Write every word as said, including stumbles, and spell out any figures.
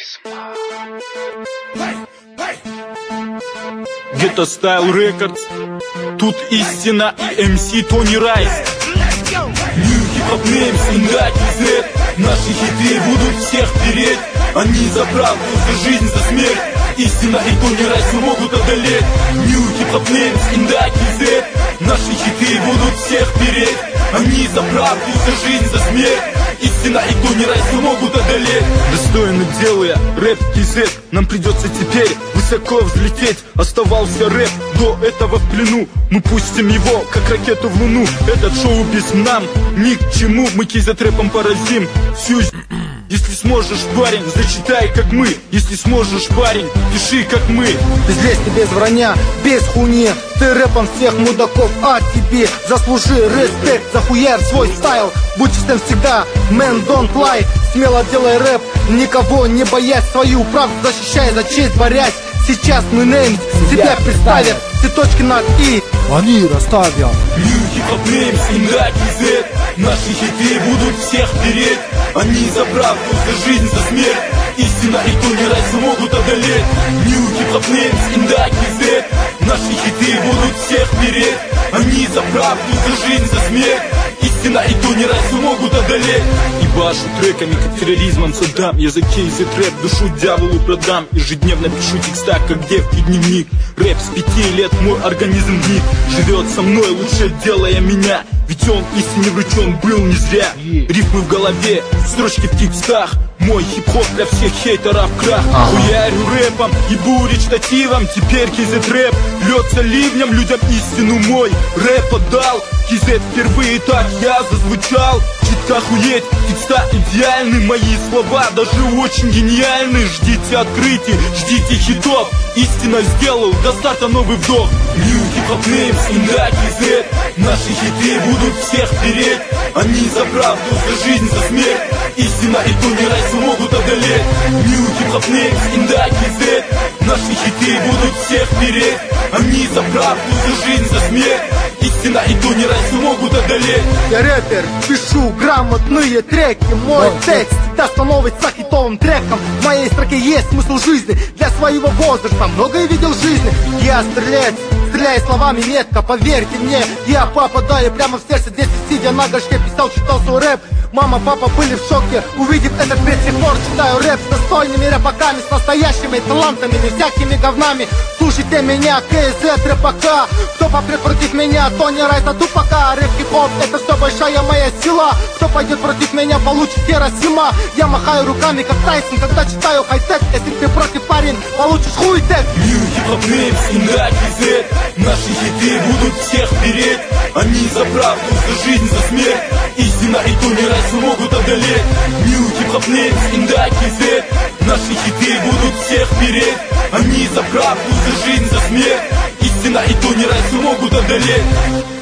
Ghetto Style Records. Тут истина и эм си Тони Райс. New Hip Hop Names, Индаки, Z. Наши хиты будут всех переть. Они за правду, за жизнь, за смерть. Истина и Тони Райс могут одолеть. New Hip Hop Names, Индаки, Z. Наши хиты будут всех переть. Они за правду, за жизнь, за смерть. Истина и Тони Райс могут одолеть. Достойно делая рэп кей-зет, нам придется теперь высоко взлететь. Оставался рэп до этого в плену. Мы пустим его, как ракету в луну. Этот шоу-биз нам ни к чему. Мы кей-зет рэпом поразим всю. Если сможешь, парень, зачитай, как мы. Если сможешь, парень, пиши, как мы. Без лести, без вранья, без хуйни. Ты рэпом всех мудаков, а тебе заслужи респект. Захуярь свой стайл, будь чистым всегда. Man, don't lie, смело делай рэп. Никого не боясь, свою правду защищай, за честь борясь. Сейчас мы неймс себя представят. Все точки над и они расставят. New Hip Hop Names, Индаки, Z. Наши хиты будут всех переть. Они за правду, за жизнь, за смерть. Истина и Тони Райс могут одолеть. New Hip Hop Names, Индаки, Z. Наши хиты будут всех переть. Они за правду, за жизнь, за смерть. Истина и Тони Райс могут одолеть. И вашу треками, как терроризмом Саддам. Я за кей-зет рэп душу дьяволу продам. Ежедневно пишу текста, как девки дневник. Рэп с пяти лет мой организм в них живет со мной, лучше делая меня. Ведь он истине вручен был не зря. Рифмы в голове, строчки в текстах. Мой хип-хоп для всех хейтеров крах. Хуярю рэпом, ебу речитативом. Теперь кей-зет рэп льется ливнем. Людям истину мой рэп отдал. кей-зет впервые так я зазвучал. Читка охуеть, текста идеальны. Мои слова даже очень гениальны. Ждите открытий, ждите хитов. Истина сделал, до старта новый вдох. New Hip Hop Names, Индаки, Z. Наши хиты будут всех переть. Они за правду, за жизнь, за смерть. Истина и Тони Райс могут одолеть. New Hip Hop Names, Индаки, Z. Наши хиты будут всех переть. Они за правду, за жизнь, за смерть. Истина и Тони Райс могут одолеть. Я рэпер, пишу грамотные треки. Мой текст всегда становится хитовым треком. В моей строке есть смысл жизни. Для своего возраста многое видел в жизни. Я стреляю, стреляю словами метко. Поверьте мне, я попадаю прямо в сердце. Здесь сидя на горшке, писал, читал свой рэп. Мама, папа были в шоке, увидев этот пресс-репорт. Читаю рэп с достойными рэпаками, с настоящими талантами, не всякими говнами. Слушайте меня, кей-зет рэпака. Кто попрет против меня, Тони Райса тупака. Рэп хип-хоп, это все большая моя сила. Кто пойдет против меня, получит Хиросима. Я махаю руками, как Тайсон, когда читаю хай-тек. Если ты против, парень, получишь хуй-тек. New Hip Hop Names, Индаки, Z. Наши хиты будут всех переть. Они за правду, за жизнь, за смерть. Истина и Тони Райс могут одолеть. New Hip Hop Names, Индаки, Z. Наши хиты будут всех переть. Они за правду, за жизнь, за смерть. Истина и Тони Райс могут одолеть.